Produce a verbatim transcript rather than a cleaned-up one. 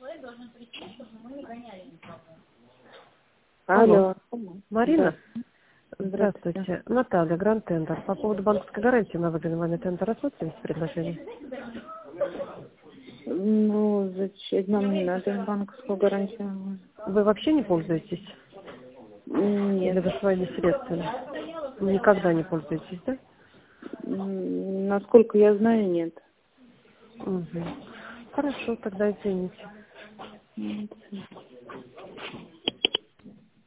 Алло. Марина? Да. Здравствуйте. Наталья, Гранд Тендер. По поводу банковской гарантии на выданный вами тендер рассмотрим предложение? Ну, зачем нам не надо банковскую гарантию? Вы вообще не пользуетесь? Нет. Или вы своими средствами? Никогда не пользуетесь, да? М, Насколько я знаю, нет. Угу. Хорошо, тогда извините. Нет.